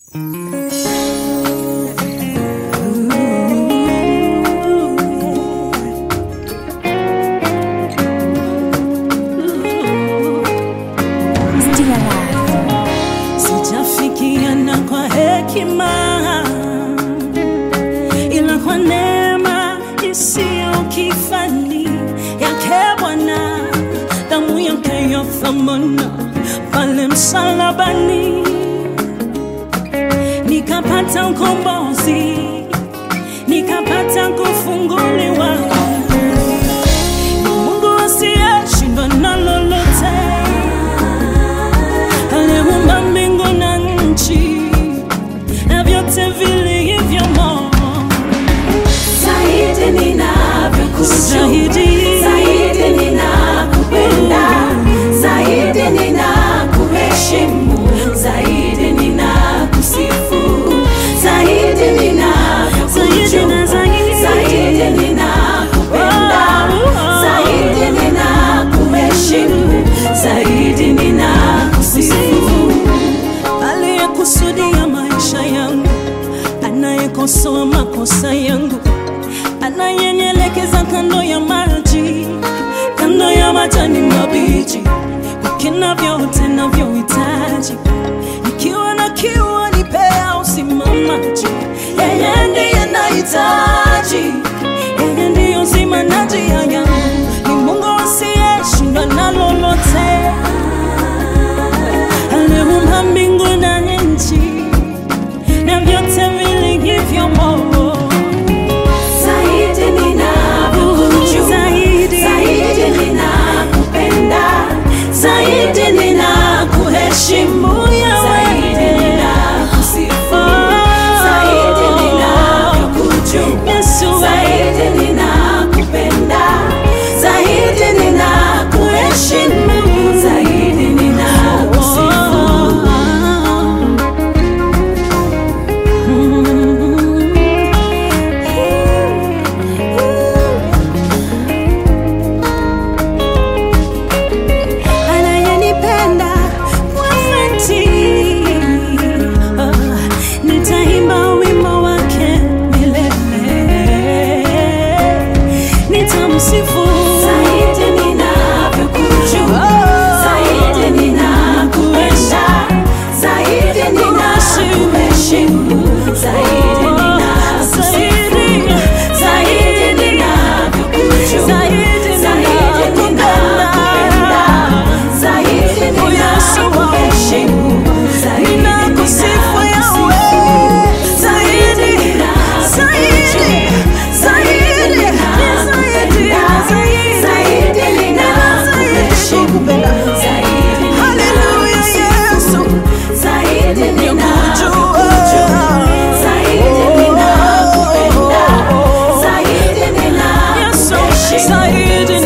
Sijafikiana kwa hekima, ila kwa neema isiyo kifani yake Bwana, damu yake ya thamani pale msalabani, nikapata ukombozi, nikapata kufunguliwa. Mungu asiyeshindwa na lolote, aliumba mbingu na nchi na vyote vilivyomo. Zaidi ninavyokujua, zaidi ninakupenda, zaidi ninakuheshimu, zaidi ninakusifu, zaidi ninavyokujua, zaidi ninakupenda, zaidi ninakuheshimu, zaidi ninakusifu. Aliyekusudia maisha yangu, anayekosoa makosa yangu, anayenielekeza kando ya maji, kando ya majani mabichi, kukina vyote navyohitaji. Nikiwa na kiu anipea usimamaji, yeye ndiye nahitaji, yeye ndiye uzima na njia yangu. Ni Mungu asiyeshindwa na lolote, aliumba mbingu na nchi na vyote vilivyomo. Zaidi ninavyokujua, zaidi ninakupenda, zaidi ninakuheshimu, zaidi ninakusifu, zaidi ninavyokujua, zaidi ninakupenda, zaidi ninakuheshimu, zaidi ninakusifu. Anayenipenda kwa dhati, nitaimba wimbo wake milele, nitamsifu. Zaidi ninavyokujua, zaidi ninakupenda, zaidi ninakuheshimu, zaidi ninakusifu, zaidi ninavyokujua, zaidi ninakupenda, zaidi ninakuheshimu, zaidi ninakusifu. Zaidi